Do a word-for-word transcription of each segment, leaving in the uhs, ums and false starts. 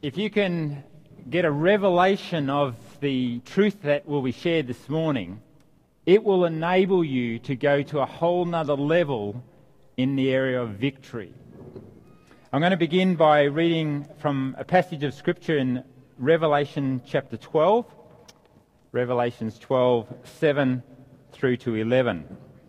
If you can get a revelation of the truth that will be shared this morning, it will enable you to go to a whole nother level in the area of victory. I'm going to begin by reading from a passage of Scripture in Revelation chapter twelve, Revelations twelve, seven through to eleven.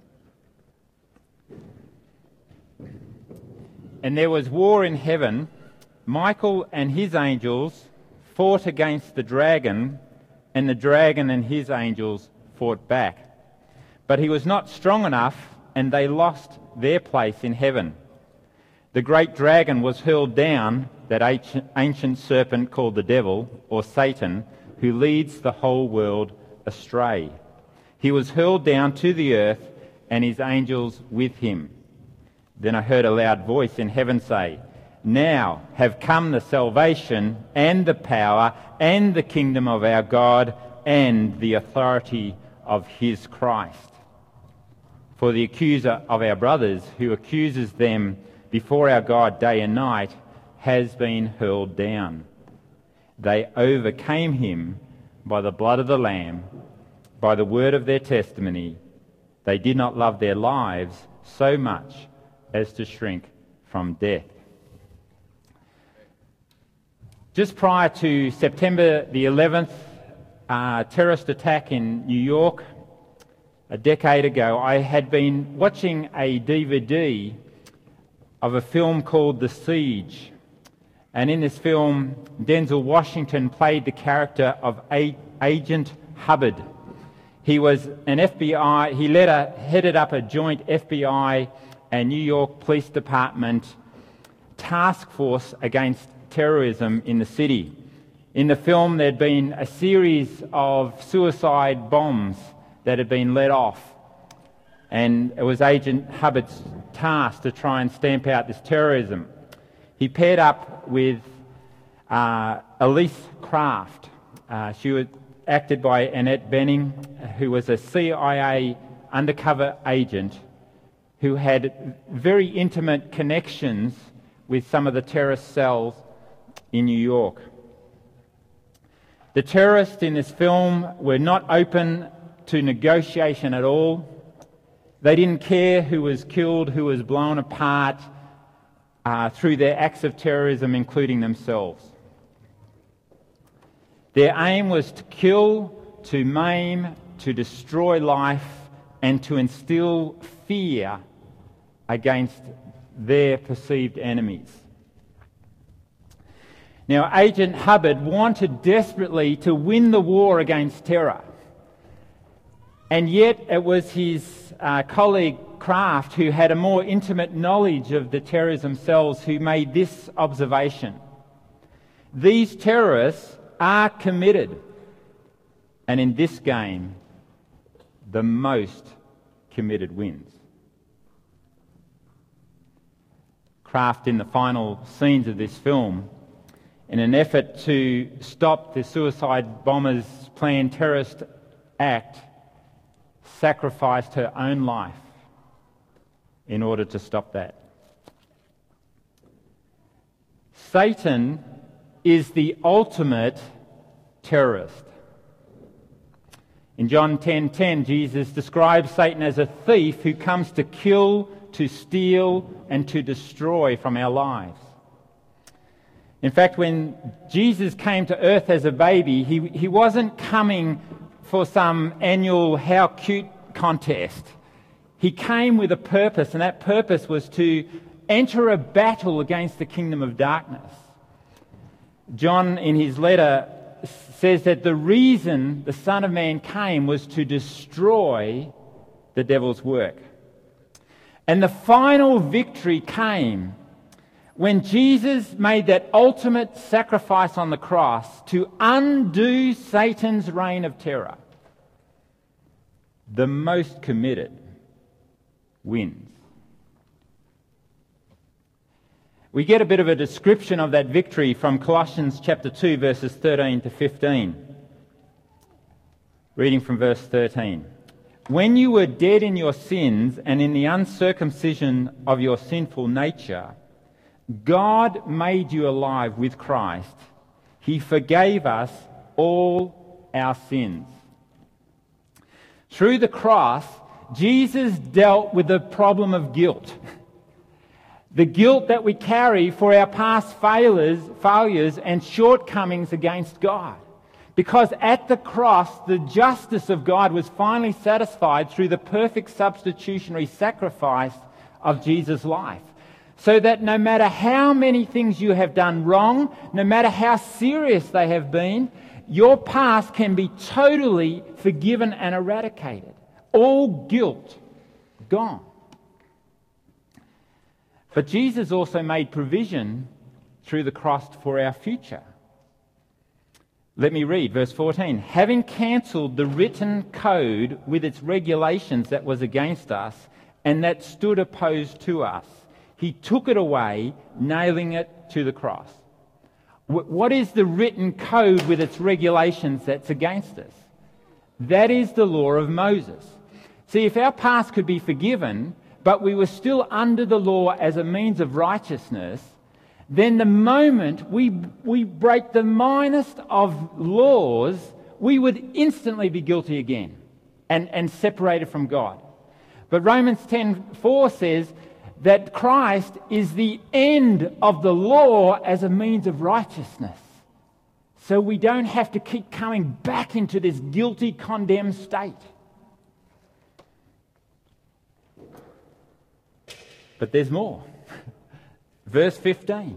And there was war in heaven. Michael and his angels fought against the dragon, and the dragon and his angels fought back. But he was not strong enough, and they lost their place in heaven. The great dragon was hurled down, that ancient serpent called the devil, or Satan, who leads the whole world astray. He was hurled down to the earth, and his angels with him. Then I heard a loud voice in heaven say, "Now have come the salvation and the power and the kingdom of our God and the authority of his Christ. For the accuser of our brothers, who accuses them before our God day and night, has been hurled down. They overcame him by the blood of the Lamb, by the word of their testimony. They did not love their lives so much as to shrink from death." Just prior to September the eleventh, uh, terrorist attack in New York, a decade ago, I had been watching a D V D of a film called The Siege. And in this film, Denzel Washington played the character of a- Agent Hubbard. He was an F B I, he led a, headed up a joint F B I and New York Police Department task force against terrorism in the city. In the film, there'd been a series of suicide bombs that had been let off, and it was Agent Hubbard's task to try and stamp out this terrorism. He paired up with uh, Elise Craft. Uh, she was acted by Annette Bening, who was a C I A undercover agent who had very intimate connections with some of the terrorist cells in New York. The terrorists in this film were not open to negotiation at all. They didn't care who was killed, who was blown apart uh, through their acts of terrorism, including themselves. Their aim was to kill, to maim, to destroy life, and to instill fear against their perceived enemies. Now, Agent Hubbard wanted desperately to win the war against terror. And yet it was his uh, colleague Kraft, who had a more intimate knowledge of the terrorism cells, who made this observation: these terrorists are committed, and in this game, the most committed wins. Kraft, in the final scenes of this film, in an effort to stop the suicide bombers' planned terrorist act, sacrificed her own life in order to stop that. Satan is the ultimate terrorist. In John ten ten, Jesus describes Satan as a thief who comes to kill, to steal, and to destroy from our lives. In fact, when Jesus came to earth as a baby, he, he wasn't coming for some annual how cute contest. He came with a purpose, and that purpose was to enter a battle against the kingdom of darkness. John, in his letter, says that the reason the Son of Man came was to destroy the devil's work. And the final victory came when Jesus made that ultimate sacrifice on the cross to undo Satan's reign of terror. The most committed wins. We get a bit of a description of that victory from Colossians chapter two, verses thirteen to fifteen. Reading from verse thirteen. "When you were dead in your sins and in the uncircumcision of your sinful nature, God made you alive with Christ. He forgave us all our sins. Through the cross, Jesus dealt with the problem of guilt. The guilt that we carry for our past failures, failures and shortcomings against God. Because at the cross, the justice of God was finally satisfied through the perfect substitutionary sacrifice of Jesus' life. So that no matter how many things you have done wrong, no matter how serious they have been, your past can be totally forgiven and eradicated. All guilt gone. But Jesus also made provision through the cross for our future. Let me read verse fourteen. Having cancelled the written code with its regulations that was against us and that stood opposed to us, he took it away, nailing it to the cross. What is the written code with its regulations that's against us? That is the law of Moses. See, if our past could be forgiven, but we were still under the law as a means of righteousness, then the moment we, we break the minest of laws, we would instantly be guilty again and, and separated from God. But Romans ten four says that Christ is the end of the law as a means of righteousness. So we don't have to keep coming back into this guilty, condemned state. But there's more. Verse fifteen.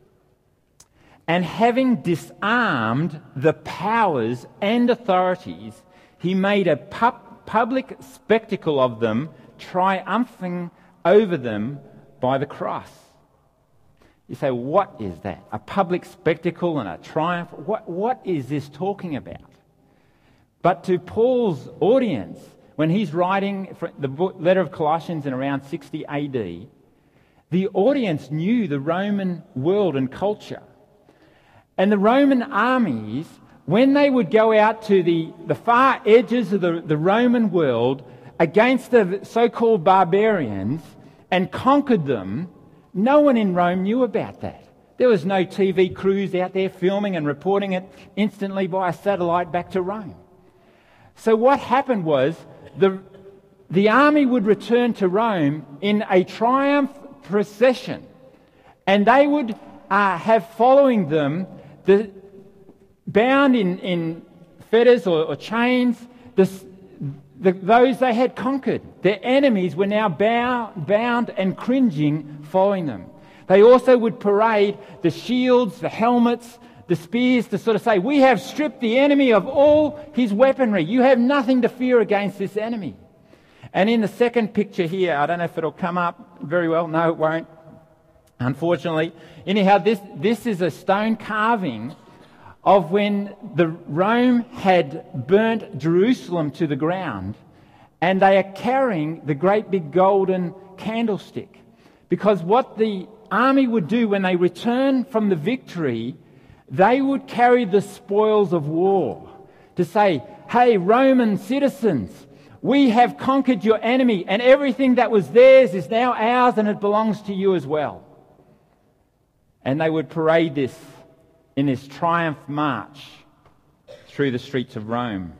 And having disarmed the powers and authorities, he made a pu- public spectacle of them, triumphing over them by the cross. You say, what is that? A public spectacle and a triumph? What, what is this talking about? But to Paul's audience, when he's writing the letter of Colossians in around sixty A D, the audience knew the Roman world and culture. And the Roman armies, when they would go out to the, the far edges of the, the Roman world against the so-called barbarians and conquered them, no one in Rome knew about that. There was no T V crews out there filming and reporting it instantly via satellite back to Rome. So what happened was the, the army would return to Rome in a triumph procession, and they would uh, have following them the bound in, in fetters or, or chains the, the, those they had conquered. Their enemies were now bound, bound and cringing following them. They also would parade the shields, the helmets, the spears to sort of say, we have stripped the enemy of all his weaponry. You have nothing to fear against this enemy. And in the second picture here, I don't know if it'll come up very well. No, it won't, unfortunately. Anyhow, this, this is a stone carving of when the Rome had burnt Jerusalem to the ground, and they are carrying the great big golden candlestick. Because what the army would do when they returned from the victory, they would carry the spoils of war to say, hey, Roman citizens, we have conquered your enemy, and everything that was theirs is now ours, and it belongs to you as well. And they would parade this in this triumph march through the streets of Rome.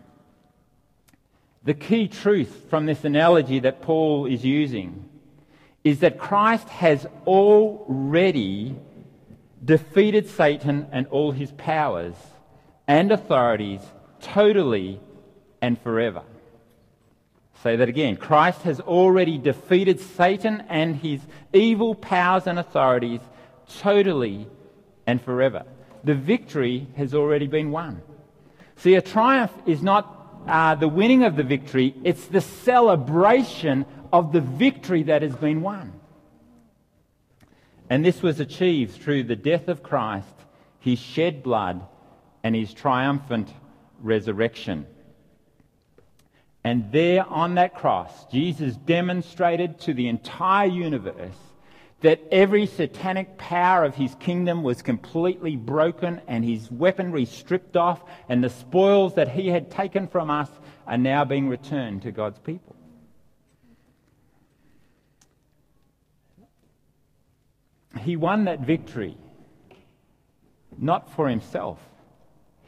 The key truth from this analogy that Paul is using is that Christ has already defeated Satan and all his powers and authorities totally and forever. Say that again. Christ has already defeated Satan and his evil powers and authorities totally and forever. The victory has already been won. See, a triumph is not uh, the winning of the victory, it's the celebration of the victory that has been won. And this was achieved through the death of Christ, his shed blood, and his triumphant resurrection. And there on that cross, Jesus demonstrated to the entire universe that every satanic power of his kingdom was completely broken and his weaponry stripped off, and the spoils that he had taken from us are now being returned to God's people. He won that victory not for himself,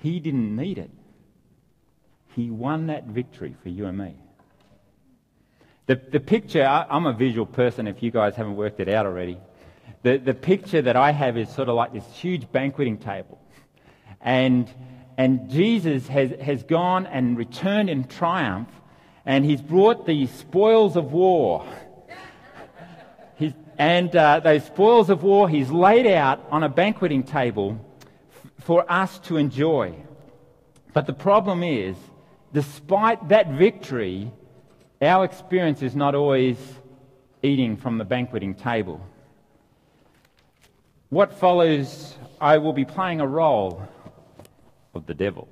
He didn't need it. He won that victory for you and me. The, the picture, I, I'm a visual person if you guys haven't worked it out already. The, the picture that I have is sort of like this huge banqueting table. And, and Jesus has, has gone and returned in triumph, and he's brought the spoils of war. He's, and uh, those spoils of war he's laid out on a banqueting table f- for us to enjoy. But the problem is, despite that victory, our experience is not always eating from the banqueting table. What follows, I will be playing a role of the devil.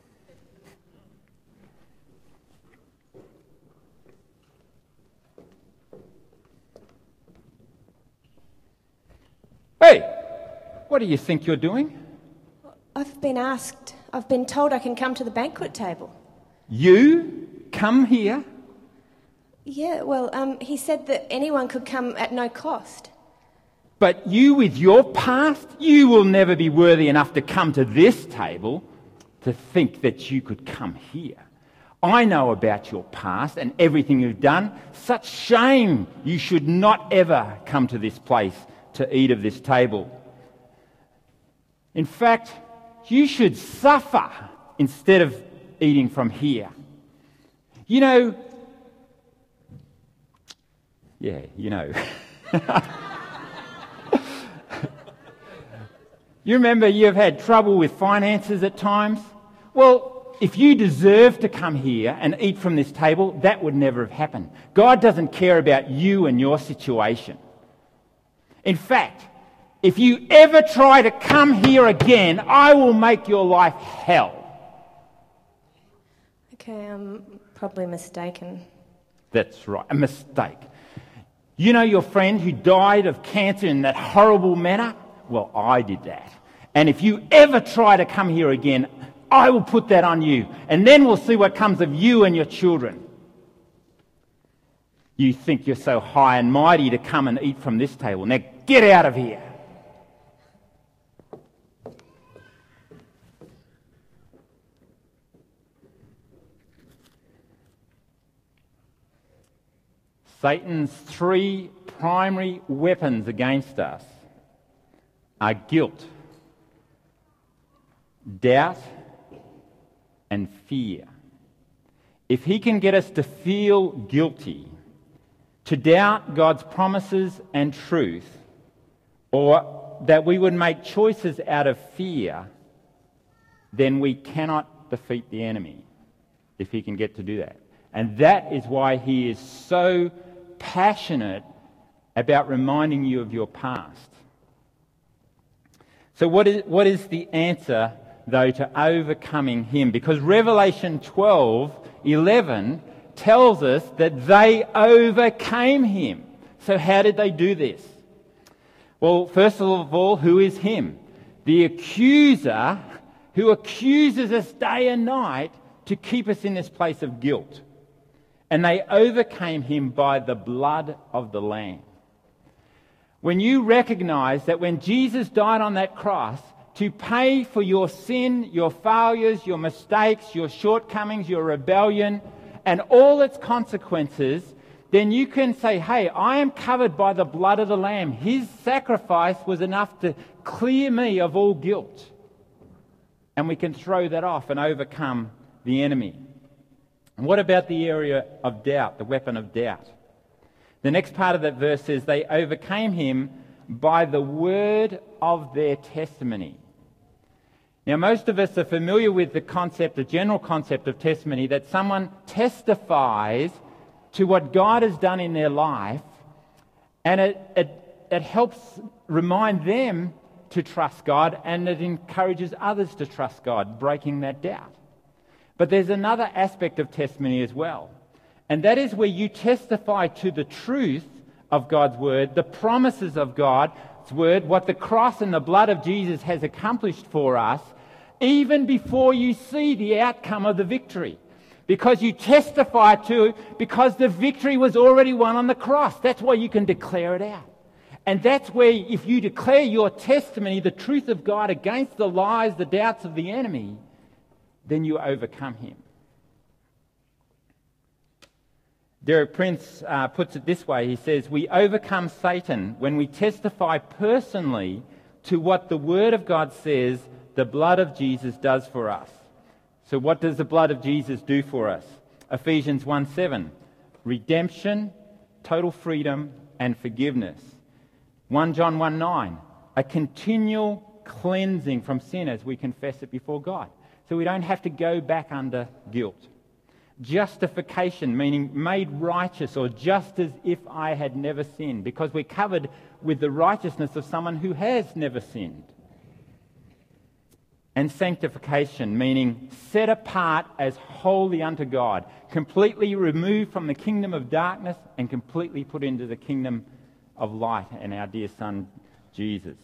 Hey, what do you think you're doing? I've been asked, I've been told I can come to the banquet table. You come here? Yeah, well, um, he said that anyone could come at no cost. But you, with your past, you will never be worthy enough to come to this table to think that you could come here. I know about your past and everything you've done. Such shame. You should not ever come to this place to eat of this table. In fact, you should suffer instead of eating from here. You know, yeah, you know. You remember you've had trouble with finances at times? Well, if you deserve to come here and eat from this table, that would never have happened. God doesn't care about you and your situation. In fact, if you ever try to come here again, I will make your life hell. Okay, I'm probably mistaken. That's right, a mistake. You know your friend who died of cancer in that horrible manner? Well, I did that. And if you ever try to come here again, I will put that on you. And then we'll see what comes of you and your children. You think you're so high and mighty to come and eat from this table. Now get out of here. Satan's three primary weapons against us are guilt, doubt, and fear. If he can get us to feel guilty, to doubt God's promises and truth, or that we would make choices out of fear, then we cannot defeat the enemy if he can get to do that. And that is why he is so passionate about reminding you of your past. So what is, what is the answer, though, to overcoming him? Because Revelation twelve eleven tells us that they overcame him. So how did they do this? Well, first of all, who is him? The accuser who accuses us day and night to keep us in this place of guilt. And they overcame him by the blood of the Lamb. When you recognize that when Jesus died on that cross to pay for your sin, your failures, your mistakes, your shortcomings, your rebellion, and all its consequences, then you can say, hey, I am covered by the blood of the Lamb. His sacrifice was enough to clear me of all guilt. And we can throw that off and overcome the enemy. And what about the area of doubt, the weapon of doubt? The next part of that verse says they overcame him by the word of their testimony. Now, most of us are familiar with the concept, the general concept of testimony, that someone testifies to what God has done in their life, and it, it, it helps remind them to trust God, and it encourages others to trust God, breaking that doubt. But there's another aspect of testimony as well. And that is where you testify to the truth of God's word, the promises of God's word, what the cross and the blood of Jesus has accomplished for us, even before you see the outcome of the victory. Because you testify to, because the victory was already won on the cross. That's why you can declare it out. And that's where, if you declare your testimony, the truth of God against the lies, the doubts of the enemy, then you overcome him. Derek Prince uh, puts it this way. He says, we overcome Satan when we testify personally to what the Word of God says the blood of Jesus does for us. So what does the blood of Jesus do for us? Ephesians one seven, redemption, total freedom and forgiveness. First John one nine, a continual cleansing from sin as we confess it before God. So we don't have to go back under guilt. Justification, meaning made righteous or just as if I had never sinned, because we're covered with the righteousness of someone who has never sinned. And sanctification, meaning set apart as holy unto God, completely removed from the kingdom of darkness and completely put into the kingdom of light and our dear Son, Jesus.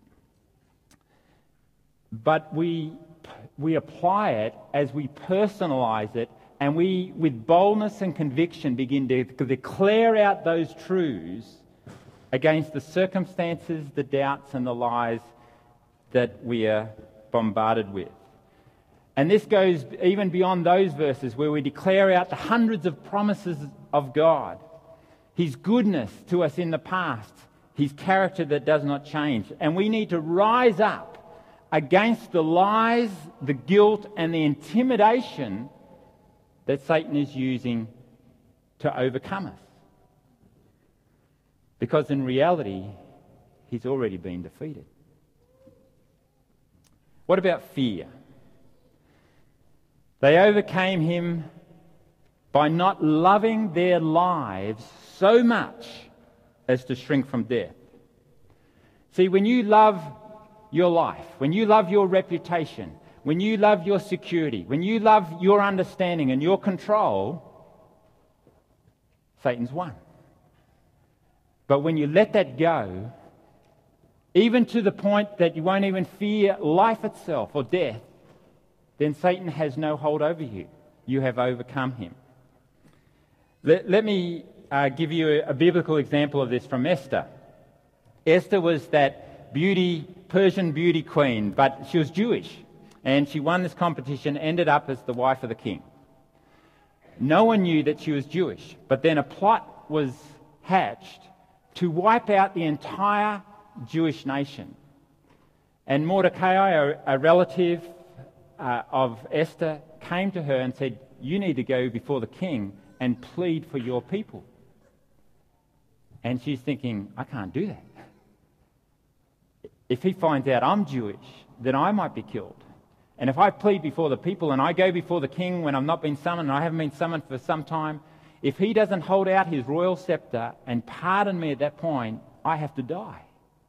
But we, we apply it as we personalise it, and we, with boldness and conviction, begin to declare out those truths against the circumstances, the doubts and the lies that we are bombarded with. And this goes even beyond those verses where we declare out the hundreds of promises of God, His goodness to us in the past, His character that does not change. And we need to rise up against the lies, the guilt and the intimidation that Satan is using to overcome us. Because in reality, he's already been defeated. What about fear? They overcame him by not loving their lives so much as to shrink from death. See, when you love your life, when you love your reputation, when you love your security, when you love your understanding and your control, Satan's won. But when you let that go, even to the point that you won't even fear life itself or death, then Satan has no hold over you. You have overcome him. Let, let me uh, give you a, a biblical example of this from Esther. Esther was that beauty, Persian beauty queen, but she was Jewish. And she won this competition, ended up as the wife of the king. No one knew that she was Jewish, but then a plot was hatched to wipe out the entire Jewish nation. And Mordecai, a, a relative uh, of Esther, came to her and said, you need to go before the king and plead for your people. And she's thinking, I can't do that. If he finds out I'm Jewish, then I might be killed. And if I plead before the people and I go before the king when I've not been summoned and I haven't been summoned for some time, if he doesn't hold out his royal scepter and pardon me at that point, I have to die.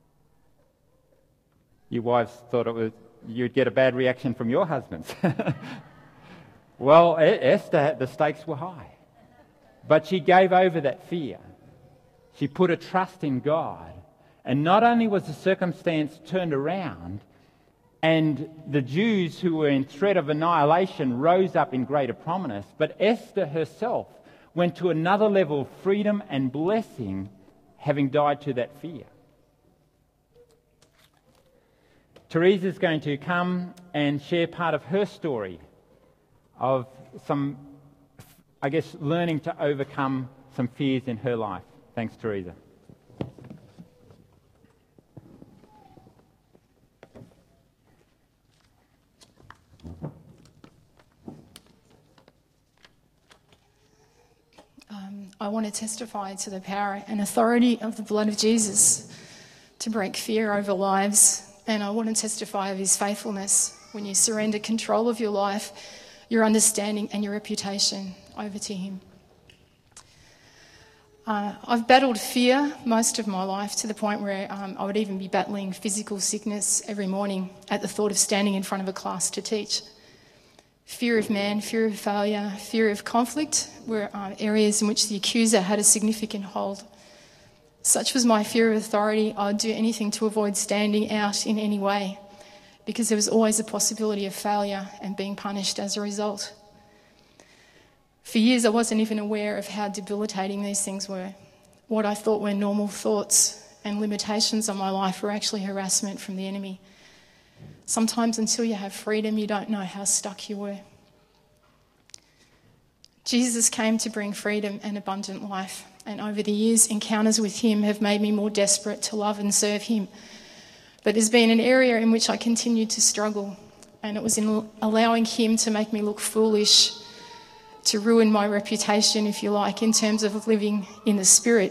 Your wives thought it was you'd get a bad reaction from your husbands. Well, Esther, the stakes were high. But she gave over that fear. She put a trust in God. And not only was the circumstance turned around, and the Jews who were in threat of annihilation rose up in greater prominence, but Esther herself went to another level of freedom and blessing, having died to that fear. Teresa is going to come and share part of her story of some, I guess, learning to overcome some fears in her life. Thanks, Teresa. Um, I want to testify to the power and authority of the blood of Jesus to break fear over lives. And I want to testify of his faithfulness when you surrender control of your life, your understanding and your reputation over to him. Uh, I've battled fear most of my life to the point where um, I would even be battling physical sickness every morning at the thought of standing in front of a class to teach. Fear of man, fear of failure, fear of conflict were uh, areas in which the accuser had a significant hold. Such was my fear of authority, I'd do anything to avoid standing out in any way, because there was always a possibility of failure and being punished as a result. For years, I wasn't even aware of how debilitating these things were. What I thought were normal thoughts and limitations on my life were actually harassment from the enemy. Sometimes until you have freedom, you don't know how stuck you were. Jesus came to bring freedom and abundant life, and over the years, encounters with him have made me more desperate to love and serve him. But there's been an area in which I continued to struggle, and it was in allowing him to make me look foolish, to ruin my reputation, if you like, in terms of living in the Spirit.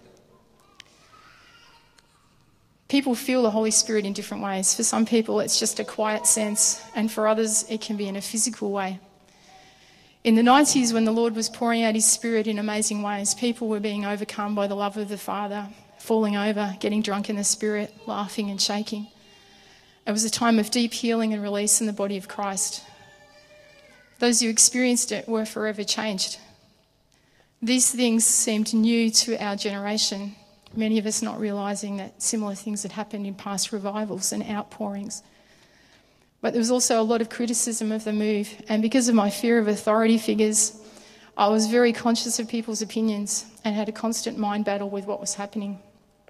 People feel the Holy Spirit in different ways. For some people, it's just a quiet sense, and for others, it can be in a physical way. In the nineties, when the Lord was pouring out his Spirit in amazing ways, people were being overcome by the love of the Father, falling over, getting drunk in the Spirit, laughing and shaking. It was a time of deep healing and release in the body of Christ. Those who experienced it were forever changed. These things seemed new to our generation, many of us not realising that similar things had happened in past revivals and outpourings. But there was also a lot of criticism of the move, and because of my fear of authority figures, I was very conscious of people's opinions and had a constant mind battle with what was happening.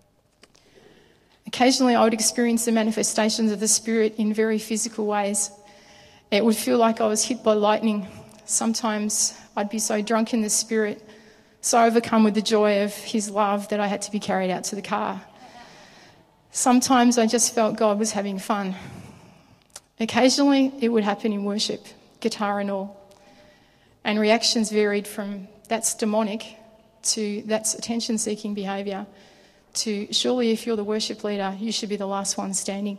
Occasionally I would experience the manifestations of the Spirit in very physical ways. It would feel like I was hit by lightning. Sometimes I'd be so drunk in the Spirit, so overcome with the joy of his love that I had to be carried out to the car. Sometimes I just felt God was having fun. Occasionally it would happen in worship, guitar and all. And reactions varied from that's demonic to that's attention-seeking behaviour to surely if you're the worship leader, you should be the last one standing.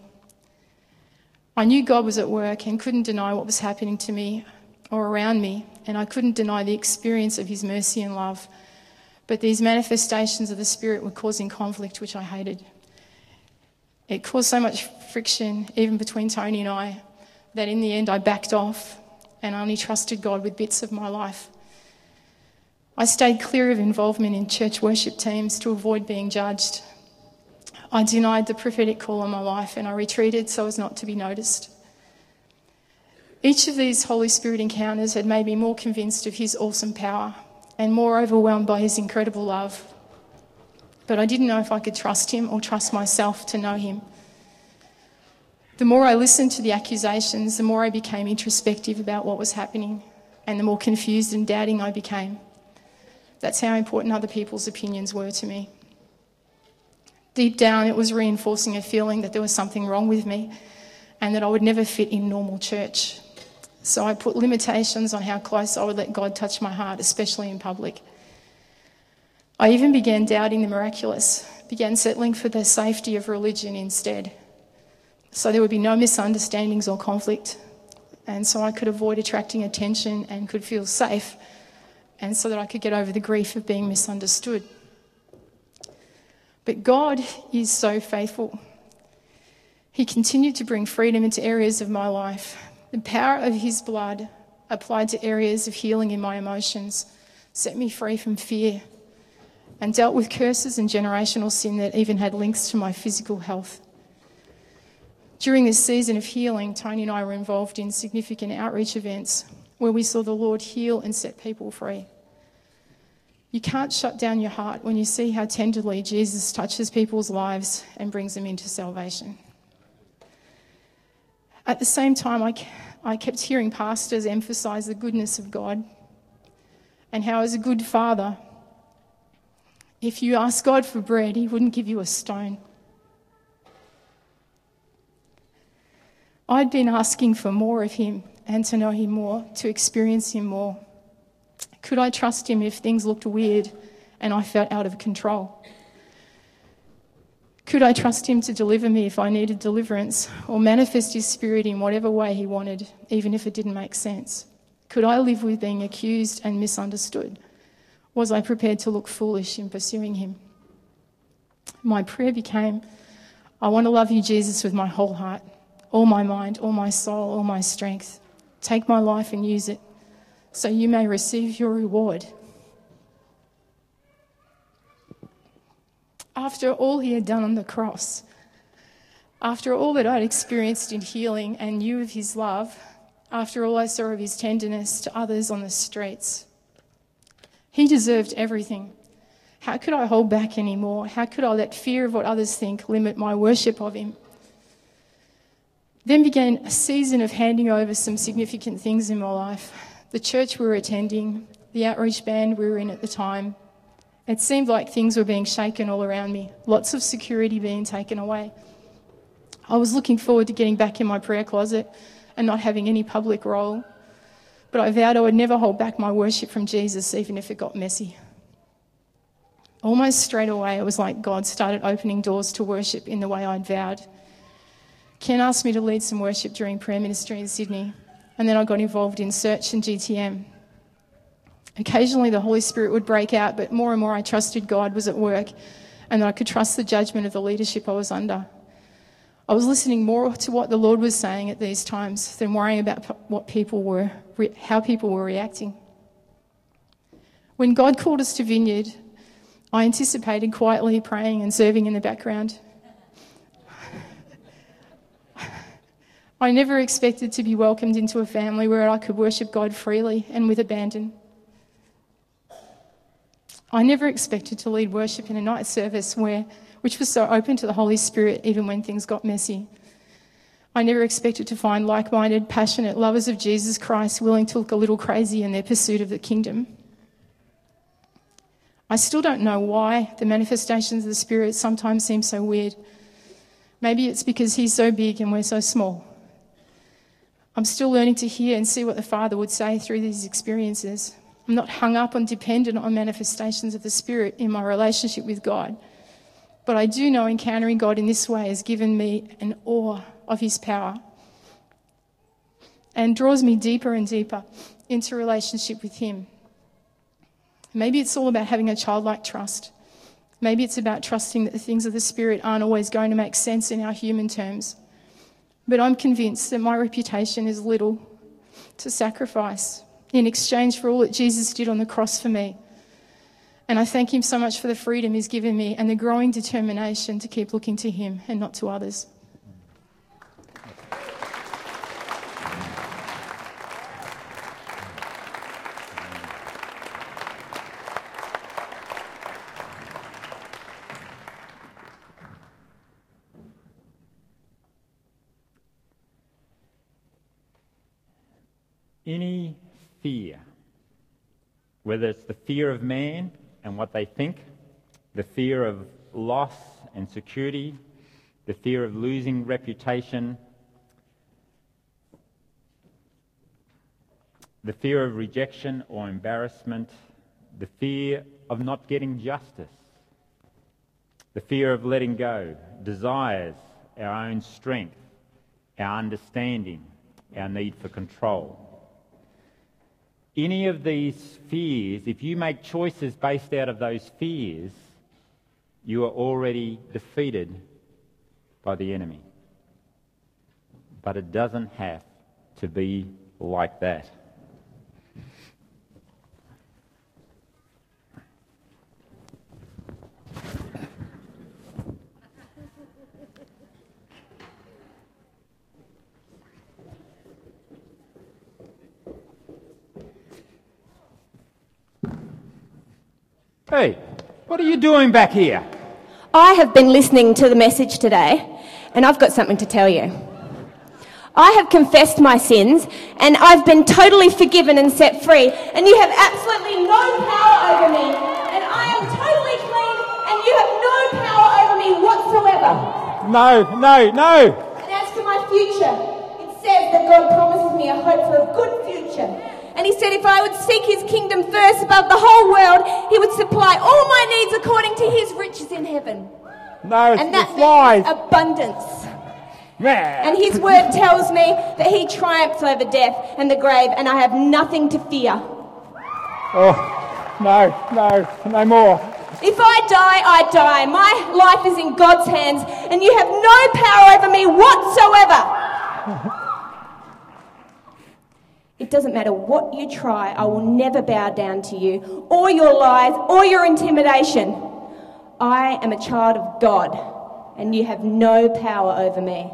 I knew God was at work and couldn't deny what was happening to me or around me, and I couldn't deny the experience of his mercy and love. But these manifestations of the Spirit were causing conflict, which I hated. It caused so much friction, even between Tony and I, that in the end I backed off and only trusted God with bits of my life. I stayed clear of involvement in church worship teams to avoid being judged. I denied the prophetic call on my life and I retreated so as not to be noticed. Each of these Holy Spirit encounters had made me more convinced of his awesome power and more overwhelmed by his incredible love. But I didn't know if I could trust him or trust myself to know him. The more I listened to the accusations, the more I became introspective about what was happening and the more confused and doubting I became. That's how important other people's opinions were to me. Deep down, it was reinforcing a feeling that there was something wrong with me and that I would never fit in normal church. So I put limitations on how close I would let God touch my heart, especially in public. I even began doubting the miraculous, began settling for the safety of religion instead. So there would be no misunderstandings or conflict, and so I could avoid attracting attention and could feel safe, and so that I could get over the grief of being misunderstood. But God is so faithful. He continued to bring freedom into areas of my life. The power of his blood applied to areas of healing in my emotions set me free from fear and dealt with curses and generational sin that even had links to my physical health. During this season of healing, Tony and I were involved in significant outreach events where we saw the Lord heal and set people free. You can't shut down your heart when you see how tenderly Jesus touches people's lives and brings them into salvation. At the same time, I, I kept hearing pastors emphasise the goodness of God and how as a good father, if you ask God for bread, he wouldn't give you a stone. I'd been asking for more of him and to know him more, to experience him more. Could I trust him if things looked weird and I felt out of control? Could I trust him to deliver me if I needed deliverance or manifest his Spirit in whatever way he wanted, even if it didn't make sense? Could I live with being accused and misunderstood? Was I prepared to look foolish in pursuing him? My prayer became, I want to love you, Jesus, with my whole heart, all my mind, all my soul, all my strength. Take my life and use it so you may receive your reward. After all he had done on the cross, after all that I'd experienced in healing and knew of his love, after all I saw of his tenderness to others on the streets, he deserved everything. How could I hold back anymore? How could I let fear of what others think limit my worship of him? Then began a season of handing over some significant things in my life. The church we were attending, the outreach band we were in at the time. It seemed like things were being shaken all around me, lots of security being taken away. I was looking forward to getting back in my prayer closet and not having any public role, but I vowed I would never hold back my worship from Jesus, even if it got messy. Almost straight away, it was like God started opening doors to worship in the way I'd vowed. Ken asked me to lead some worship during prayer ministry in Sydney, and then I got involved in Search and G T M. Occasionally the Holy Spirit would break out, but more and more I trusted God was at work and that I could trust the judgment of the leadership I was under. I was listening more to what the Lord was saying at these times than worrying about what people were, how people were reacting. When God called us to Vineyard, I anticipated quietly praying and serving in the background. I never expected to be welcomed into a family where I could worship God freely and with abandon. I never expected to lead worship in a night service where, which was so open to the Holy Spirit even when things got messy. I never expected to find like-minded, passionate lovers of Jesus Christ willing to look a little crazy in their pursuit of the kingdom. I still don't know why the manifestations of the Spirit sometimes seem so weird. Maybe it's because he's so big and we're so small. I'm still learning to hear and see what the Father would say through these experiences. I'm not hung up and dependent on manifestations of the Spirit in my relationship with God. But I do know encountering God in this way has given me an awe of his power and draws me deeper and deeper into relationship with him. Maybe it's all about having a childlike trust. Maybe it's about trusting that the things of the Spirit aren't always going to make sense in our human terms. But I'm convinced that my reputation is little to sacrifice in exchange for all that Jesus did on the cross for me. And I thank him so much for the freedom he's given me and the growing determination to keep looking to him and not to others. Any fear, whether it's the fear of man and what they think, the fear of loss and security, the fear of losing reputation, the fear of rejection or embarrassment, the fear of not getting justice, the fear of letting go, desires, our own strength, our understanding, our need for control. Any of these fears, if you make choices based out of those fears, you are already defeated by the enemy. But it doesn't have to be like that. Hey, what are you doing back here? I have been listening to the message today, and I've got something to tell you. I have confessed my sins, and I've been totally forgiven and set free, and you have absolutely no power over me, and I am totally clean, and you have no power over me whatsoever. No, no, no. And as for my future, it says that God promises me a hope for a good future. And he said if I would seek his kingdom first above the whole world, he would supply all my needs according to his riches in heaven. No, it's and that lies. means abundance. And his word tells me that he triumphs over death and the grave, and I have nothing to fear. Oh, no, no, no more. If I die, I die. My life is in God's hands, and you have no power over me whatsoever. It doesn't matter what you try, I will never bow down to you, or your lies, or your intimidation. I am a child of God, and you have no power over me.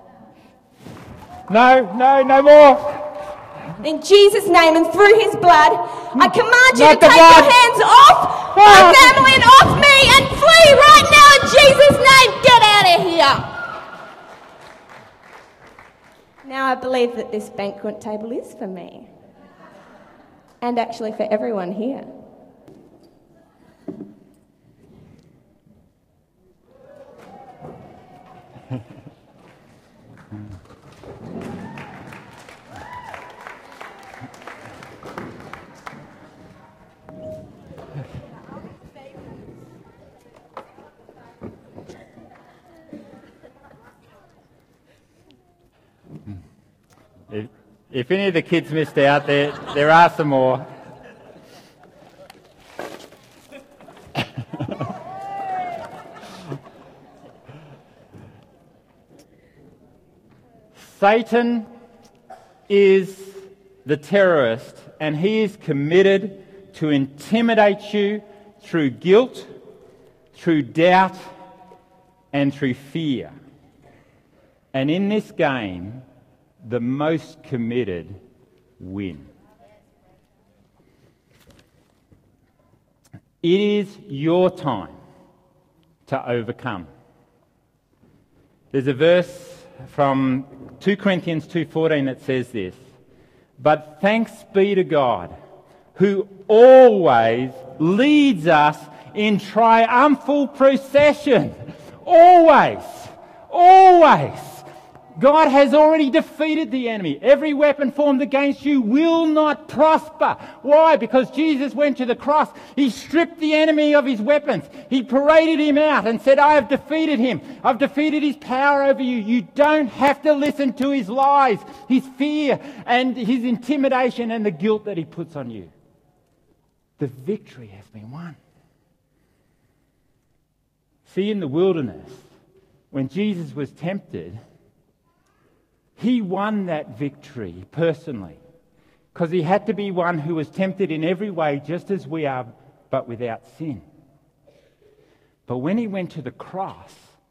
No, no, no more. In Jesus' name and through his blood, I command you Not to take blood. your hands off my Ah. family and off me and flee right now in Jesus' name. Get out of here. Now I believe that this banquet table is for me. And actually for everyone here. If, if any of the kids missed out, there, there are some more. Satan is the terrorist, and he is committed to intimidate you through guilt, through doubt, and through fear. And in this game, the most committed win. It is your time to overcome. There's a verse from two Corinthians two fourteen that says this, "But thanks be to God, who always leads us in triumphal procession." Always, always. God has already defeated the enemy. Every weapon formed against you will not prosper. Why? Because Jesus went to the cross. He stripped the enemy of his weapons. He paraded him out and said, "I have defeated him. I've defeated his power over you. You don't have to listen to his lies, his fear, and his intimidation and the guilt that he puts on you." The victory has been won. See, in the wilderness, when Jesus was tempted, he won that victory personally, because he had to be one who was tempted in every way just as we are, but without sin. But when he went to the cross,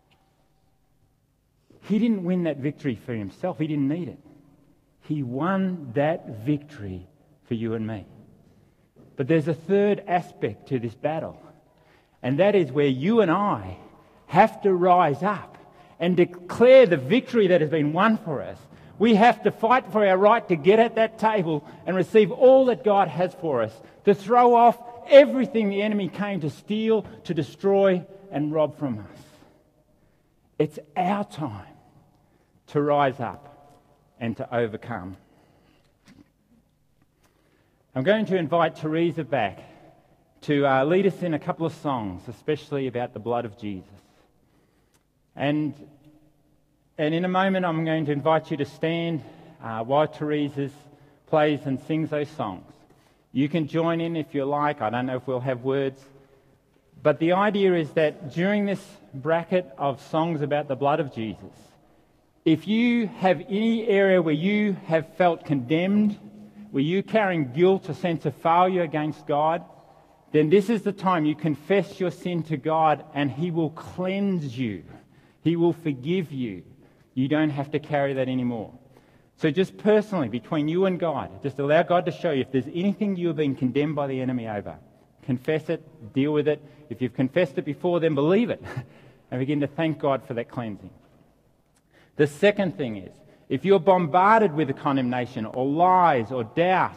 he didn't win that victory for himself. He didn't need it. He won that victory for you and me. But there's a third aspect to this battle, and that is where you and I have to rise up and declare the victory that has been won for us. We have to fight for our right to get at that table and receive all that God has for us, to throw off everything the enemy came to steal, to destroy and rob from us. It's our time to rise up and to overcome. I'm going to invite Teresa back to uh, lead us in a couple of songs, especially about the blood of Jesus. And, and in a moment, I'm going to invite you to stand uh, while Teresa plays and sings those songs. You can join in if you like. I don't know if we'll have words. But the idea is that during this bracket of songs about the blood of Jesus, if you have any area where you have felt condemned, where you're carrying guilt, a sense of failure against God, then this is the time you confess your sin to God and He will cleanse you. He will forgive you. You don't have to carry that anymore. So just personally, between you and God, just allow God to show you if there's anything you have been condemned by the enemy over. Confess it, deal with it. If you've confessed it before, then believe it and begin to thank God for that cleansing. The second thing is, if you're bombarded with a condemnation or lies or doubt,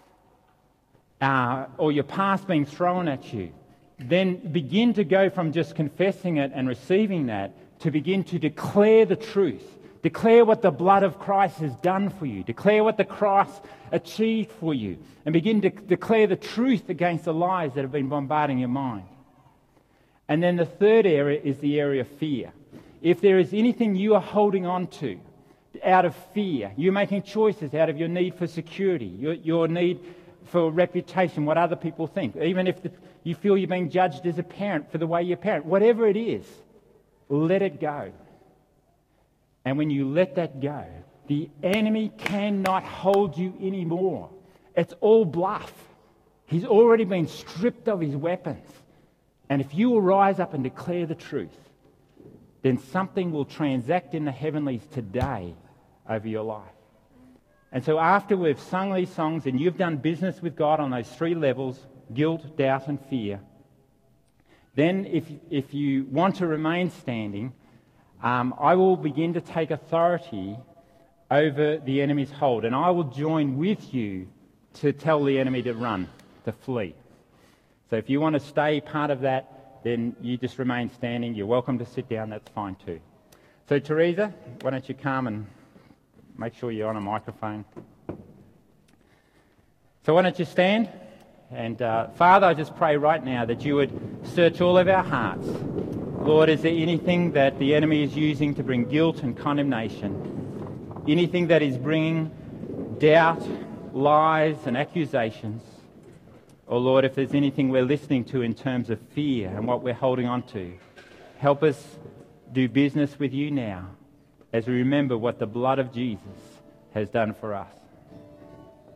uh, or your past being thrown at you, then begin to go from just confessing it and receiving that to begin to declare the truth. Declare what the blood of Christ has done for you. Declare what the cross achieved for you. And begin to declare the truth against the lies that have been bombarding your mind. And then the third area is the area of fear. If there is anything you are holding on to out of fear, you're making choices out of your need for security, your, your need for reputation, what other people think, even if the, you feel you're being judged as a parent for the way you parent, whatever it is, let it go. And when you let that go, the enemy cannot hold you anymore. It's all bluff. He's already been stripped of his weapons. And if you will rise up and declare the truth, then something will transact in the heavenlies today over your life. And so after we've sung these songs and you've done business with God on those three levels, guilt, doubt and fear, then if, if you want to remain standing, um, I will begin to take authority over the enemy's hold. And I will join with you to tell the enemy to run, to flee. So if you want to stay part of that, then you just remain standing. You're welcome to sit down. That's fine too. So Teresa, why don't you come and make sure you're on a microphone. So why don't you stand? And uh, Father, I just pray right now that you would search all of our hearts. Lord, is there anything that the enemy is using to bring guilt and condemnation? Anything that is bringing doubt, lies and accusations? Or Lord, if there's anything we're listening to in terms of fear and what we're holding on to, help us do business with you now as we remember what the blood of Jesus has done for us.